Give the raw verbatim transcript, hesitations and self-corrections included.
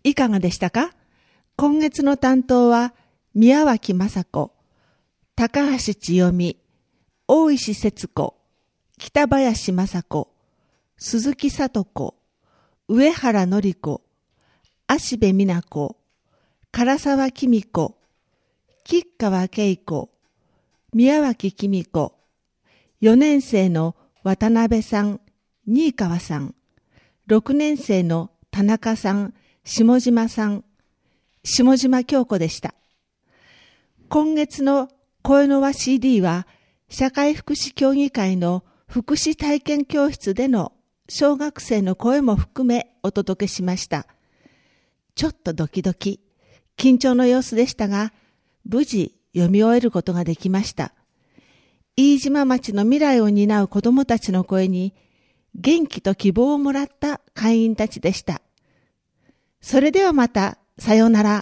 いかがでしたか？今月の担当は宮脇雅子、高橋千代美、大石節子、北林雅子、鈴木聡子、上原典子、芦部美奈子、唐沢紀美子、吉川恵子、宮脇紀美子、よねん生の渡辺さん、新川さん、ろくねん生の田中さん、下島さん、下島京子でした。今月の声の輪 シーディー は、社会福祉協議会の福祉体験教室での小学生の声も含めお届けしました。ちょっとドキドキ、緊張の様子でしたが、無事読み終えることができました。飯島町の未来を担う子どもたちの声に元気と希望をもらった会員たちでした。それではまた、さようなら。